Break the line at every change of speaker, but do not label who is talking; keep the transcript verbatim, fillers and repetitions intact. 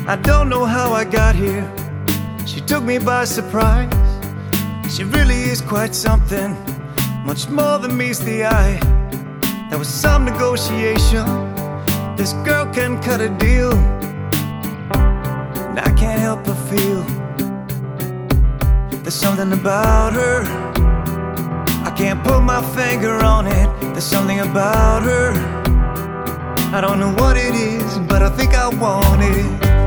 I don't know how I got here. She took me by surprise. She really is quite something, much more than meets the eye. There was some negotiation. This girl can cut a deal, and I can't help but feel there's something about her. I can't put my finger on it. There's something about her. I don't know what it is, but I think I want it.